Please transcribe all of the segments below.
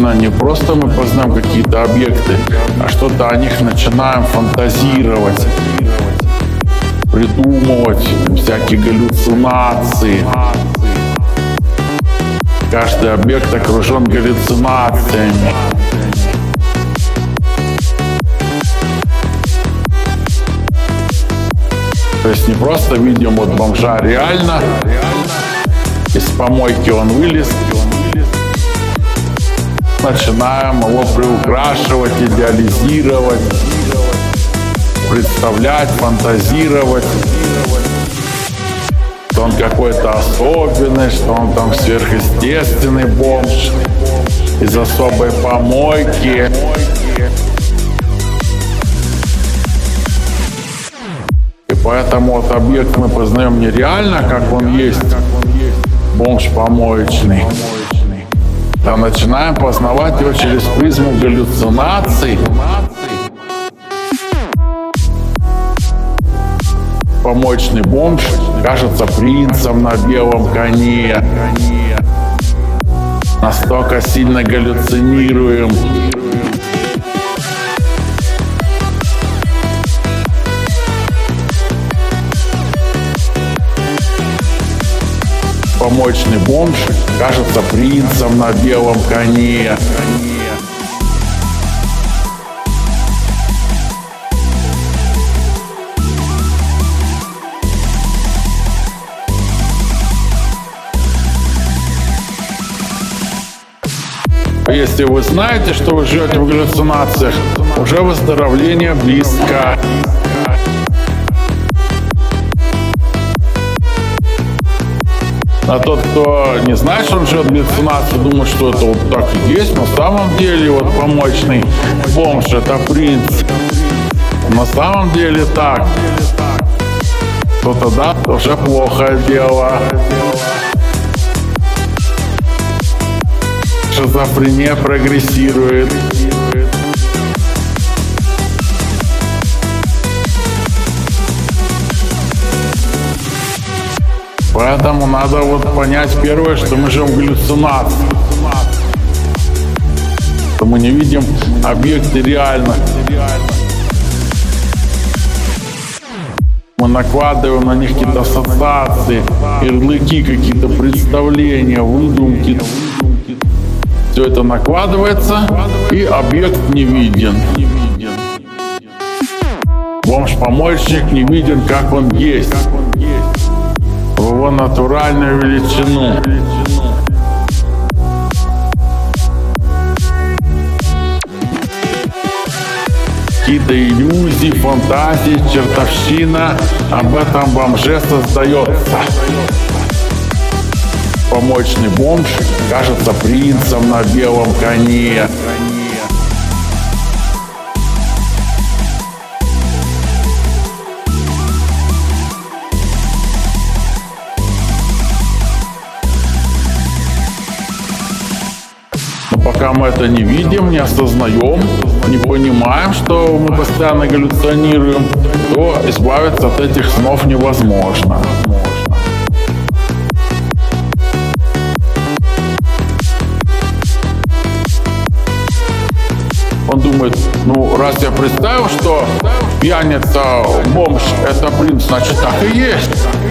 точно не просто мы познаем какие-то объекты, а что-то о них начинаем фантазировать, придумывать всякие галлюцинации. Каждый объект окружен галлюцинациями. То есть не просто видим вот бомжа реально, из помойки он вылез, начинаем его приукрашивать, идеализировать, представлять, фантазировать, что он какой-то особенный, что он там сверхъестественный бомж из особой помойки. И поэтому вот объект мы познаем не реально, как он есть, бомж помоечный, а начинаем познавать его через призму галлюцинаций. Помоечный бомж кажется принцем на белом коне. Настолько сильно галлюцинируем. Помоечный бомж кажется принцем на белом коне. Если вы знаете, что вы живете в галлюцинациях, уже выздоровление близко. А тот, кто не знает, что он живет в галлюцинации, думает, что это вот так и есть. На самом деле вот помоечный бомж — это принц. На самом деле так. То тогда уже плохое дело. Шизофрения прогрессирует. Поэтому надо вот понять первое, что мы живем в галлюцинации. Что мы не видим объекты реально. Мы накладываем на них какие-то ассоциации, ярлыки, какие-то представления, выдумки. Все это накладывается, и объект не виден. Бомж-помоечник не виден, как он есть, в его натуральную величину. Какие-то иллюзии, фантазии, чертовщина об этом бомже создается. Помоечный бомж кажется принцем на белом коне. Но пока мы это не видим, не осознаем, не понимаем, что мы постоянно галлюцинируем, то избавиться от этих снов невозможно. Он думает, ну раз я представил, что пьяница, бомж — это принц, значит так и есть.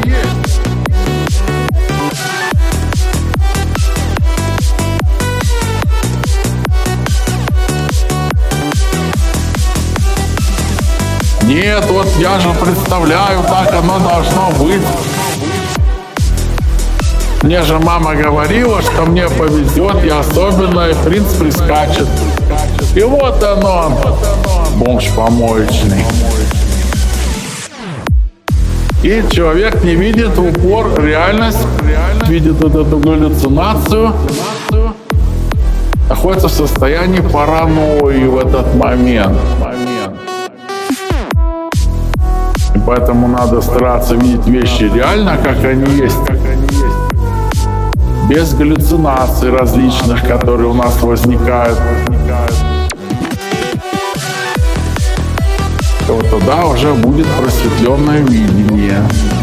Нет, вот я же представляю, так оно должно быть. Мне же мама говорила, что мне повезет, я особенно, и принц прискачет. И вот оно, бомж помоечный. И человек не видит в упор реальность, видит вот эту галлюцинацию, находится в состоянии паранойи в этот момент. И поэтому надо стараться видеть вещи реально, как они есть. Без галлюцинаций различных, которые у нас возникают. Вот тогда уже будет просветленное видение.